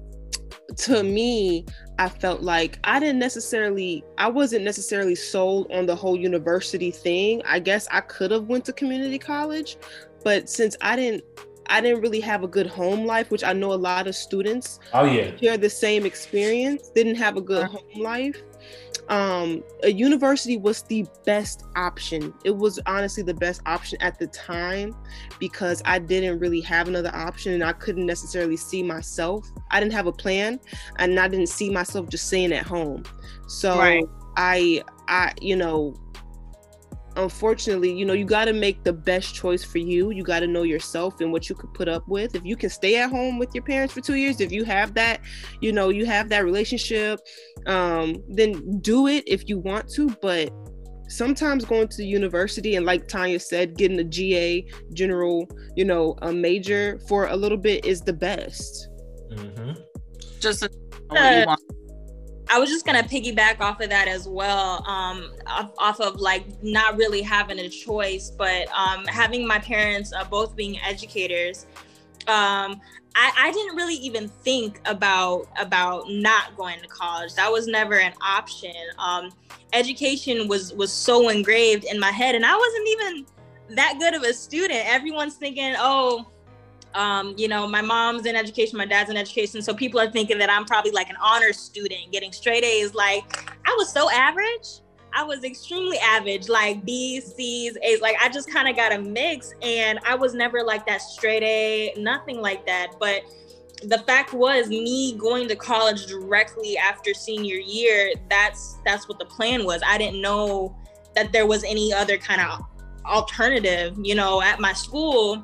D: to me, I felt like I didn't necessarily, I wasn't necessarily sold on the whole university thing. I guess I could have went to community college, but since I didn't, I didn't really have a good home life, which I know a lot of students
A: oh, yeah.
D: share the same experience, didn't have a good home life. Um, a university was the best option. It was honestly the best option at the time, because I didn't really have another option, and I couldn't necessarily see myself. I didn't have a plan, and I didn't see myself just staying at home. So right. I, I, you know, unfortunately, you know, you got to make the best choice for you. You got to know yourself and what you could put up with. If you can stay at home with your parents for two years, if you have that, you know, you have that relationship, um, then do it if you want to. But sometimes going to university, and like Tanya said, getting a G A, general, you know, a major for a little bit is the best.
A: Mm-hmm.
E: Just a-
C: uh, you want. I was just gonna piggyback off of that as well, um, off, off of like not really having a choice, but um, having my parents uh, both being educators, um, I, I didn't really even think about about not going to college. That was never an option. Um, education was was so engraved in my head, and I wasn't even that good of a student. Everyone's thinking, oh, um, you know, my mom's in education, my dad's in education, so people are thinking that I'm probably like an honors student, getting straight A's. Like, I was so average. I was extremely average, like B's, C's, A's. Like, I just kind of got a mix, and I was never like that straight A, nothing like that. But the fact was, me going to college directly after senior year, that's that's what the plan was. I didn't know that there was any other kind of alternative. You know, at my school,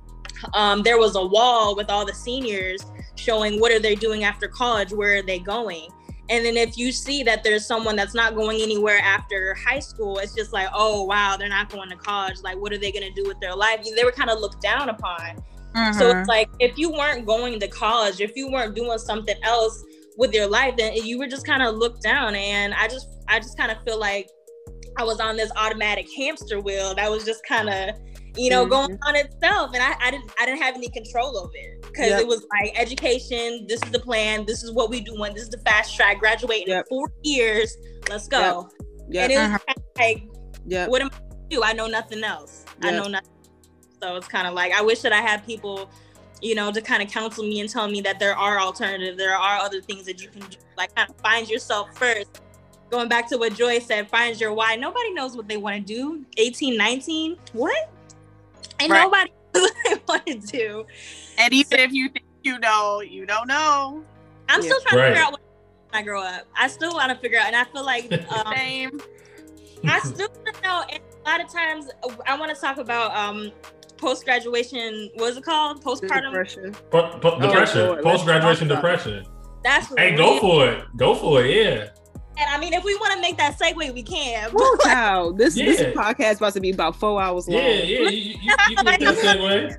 C: um, there was a wall with all the seniors showing what are they doing after college, where are they going? And then if you see that there's someone that's not going anywhere after high school, it's just like, oh, wow, they're not going to college. Like, what are they going to do with their life? They were kind of looked down upon. Mm-hmm. So it's like, if you weren't going to college, if you weren't doing something else with your life, then you were just kind of looked down. And I just, I just kind of feel like I was on this automatic hamster wheel that was just kind of, you know, mm-hmm. going on itself. And I, I didn't, I didn't have any control over it. Because yep. it was like, education, this is the plan, this is what we doing, this is the fast track, graduating yep. in four years, let's go. Yep. Yep. And it was uh-huh. kind of like, yep. what am I going to do? I know nothing else. Yep. I know nothing. So it's kind of like, I wish that I had people, you know, to kind of counsel me and tell me that there are alternatives, there are other things that you can do, like kind of find yourself first. Going back to what Joy said, find your why. Nobody knows what they want to do. eighteen, nineteen, what? And right. nobody knows what they want to do.
E: And even if you think you know, you don't know.
C: I'm yeah. still trying right. to figure out what I grow up. I still want to figure out, and I feel like um,
E: same.
C: I still don't know. And a lot of times, I want to talk about um, post graduation. What is it called? Postpartum
A: depression. Po- po- depression. Oh, post graduation depression.
C: That's
A: hey, real. Go for it. Go for it. Yeah.
C: And I mean, if we want to make that segue, we can.
D: Oh, wow. This yeah. this podcast is about to be about four hours long.
A: Yeah, yeah. You, you, you can make that segue.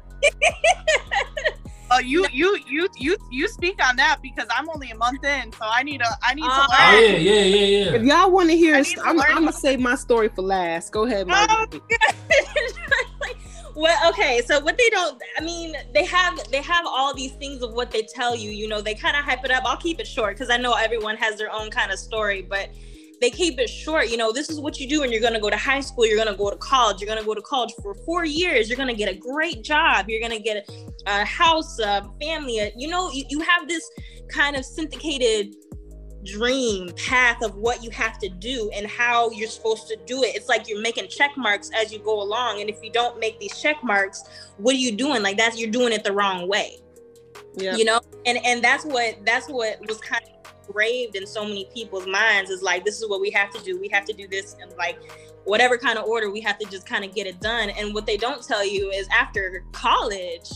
E: Oh, you you you you you speak on that because I'm only a month in, so I need a I need
C: uh,
E: to learn.
A: Oh, yeah, yeah, yeah, yeah.
D: If y'all want to hear, st- I'm, I'm gonna save my story for last. Go ahead, Margaret.
C: Oh, well, okay. So what they don't, I mean, they have they have all these things of what they tell you. You know, they kind of hype it up. I'll keep it short because I know everyone has their own kind of story, but they keep it short. You know, this is what you do when you're going to go to high school. You're going to go to college. You're going to go to college for four years. You're going to get a great job. You're going to get a, a house, a family. A, you know, you, you have this kind of syndicated dream path of what you have to do and how you're supposed to do it. It's like you're making check marks as you go along. And if you don't make these check marks, what are you doing? Like that's, you're doing it the wrong way. Yeah. You know, and, and that's what, that's what was kind of engraved in so many people's minds is like, this is what we have to do. We have to do this and like whatever kind of order we have to just kind of get it done. And what they don't tell you is after college,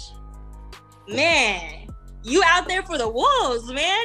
C: man, you out there for the wolves, man.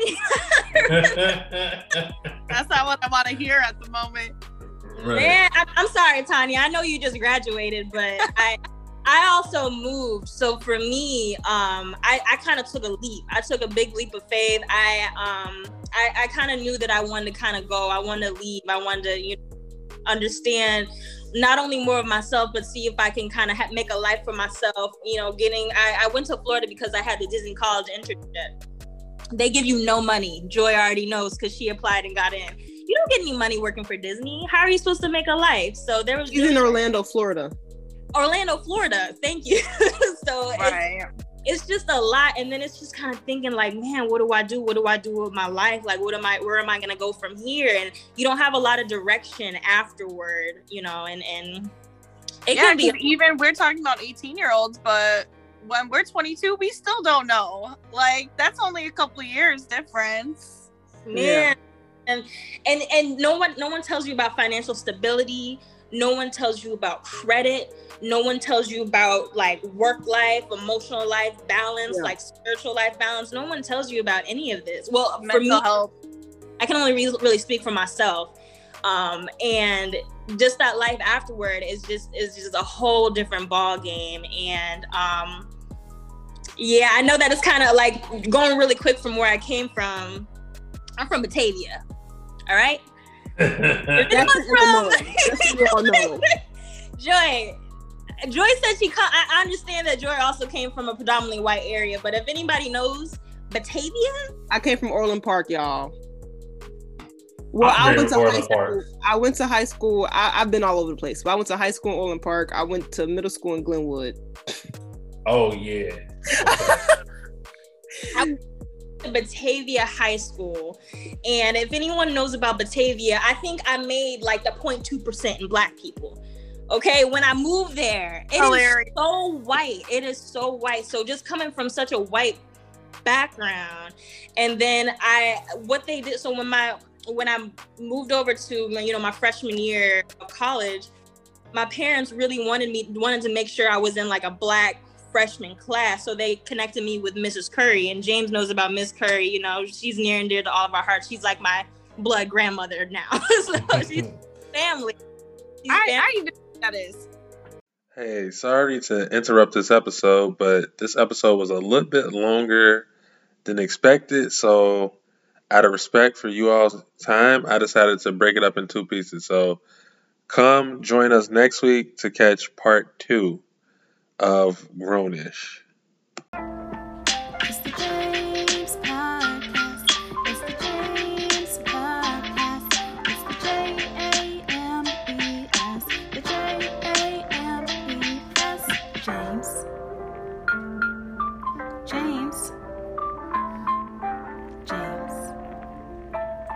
E: That's not what I want to hear at the moment.
C: Right. Man, I, I'm sorry, Tanya. I know you just graduated, but I I also moved. So for me, um, I, I kind of took a leap. I took a big leap of faith. I um I, I kind of knew that I wanted to kind of go. I wanted to leave. I wanted to, you know, understand not only more of myself, but see if I can kind of ha- make a life for myself. You know, getting, I, I went to Florida because I had the Disney College internship. They give you no money. Joy already knows because she applied and got in. You don't get any money working for Disney. How are you supposed to make a life? So there was-
D: She's in Orlando, Florida.
C: Orlando, Florida. Thank you. So right. it's, it's just a lot. And then it's just kind of thinking like, man, what do I do? What do I do with my life? Like, what am I, where am I going to go from here? And you don't have a lot of direction afterward, you know, and, and
E: it yeah, can be even we're talking about eighteen year olds, but when we're twenty-two, we still don't know. Like that's only a couple of years difference.
C: Man. Yeah. And, and, and no one, no one tells you about financial stability. No one tells you about credit. No one tells you about like work life, emotional life balance, yeah. like spiritual life balance. No one tells you about any of this. Well, mental for me, health. I can only re- really speak for myself. Um, and just that life afterward is just is just a whole different ball game. And um, yeah, I know that it's kind of like going really quick from where I came from. I'm from Batavia. All right.
D: That's from... That's what we all know.
C: Joy, Joy said she. Come, I understand that Joy also came from a predominantly white area, but if anybody knows Batavia,
D: I came from Orland Park, y'all. Well,
A: I
D: I went to
A: Orland
D: high school.
A: Park.
D: I went to high school. I, I've been all over the place. But I went to high school in Orland Park. I went to middle school in Glenwood.
A: Oh yeah.
C: I Batavia High School, and if anyone knows about Batavia, I think I made like the zero point two percent in Black people. Okay, when I moved there, it
E: Hilarious.
C: is so white. It is so white. So just coming from such a white background, and then I what they did. So when my when I moved over to you know my freshman year of college, my parents really wanted me wanted to make sure I was in like a Black freshman class, so they connected me with Missus Curry, and James knows about Miss Curry. You know, she's near and dear to all of our hearts. She's like my blood grandmother now. So she's family. She's
E: I,
C: family.
E: I even know what that is.
F: Hey, sorry to interrupt this episode, but this episode was a little bit longer than expected. So, out of respect for you all's time, I decided to break it up in two pieces. So, come join us next week to catch part two of Grownish.
G: It's the James Podcast. It's the James Podcast. It's the J A M E S. The J A M E S. James. James.